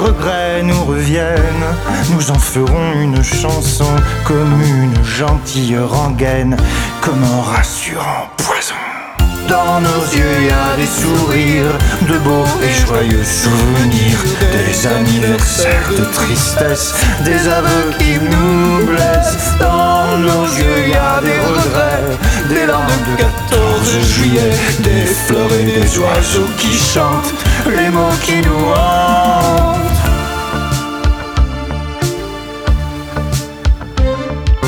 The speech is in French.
regrets nous reviennent, nous en ferons une chanson comme une gentille rengaine, comme un rassurant poison. Dans nos yeux y a des sourires, de beaux et joyeux souvenirs, des anniversaires de tristesse, des aveux qui nous blessent. Dans nos yeux y a des regrets, des larmes de 14 juillet, des fleurs et des oiseaux qui chantent, les mots qui nous hantent.